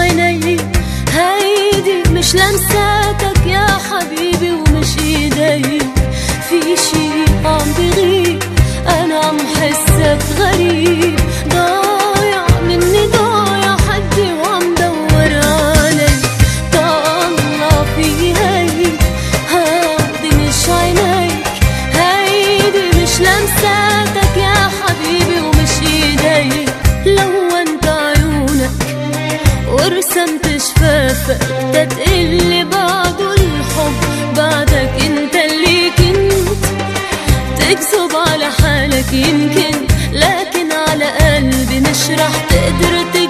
عيني، هيدي مش لمساتك يا حبيبي ومش ايدي. في شي عم بغيب، انا عم حسك غريب، ضايع مني ضايع حدي وعم دور عليك. طلع في هيدي مش عينيك، هيدي مش لمساتك يا حبيبي ومش ايدي. لونت عيونك ورسمت شفافك تتقلي بعده الحب، بعدك انت اللي كنت تكذب على حالك يمكن، لكن على قلبي مش رح تقدر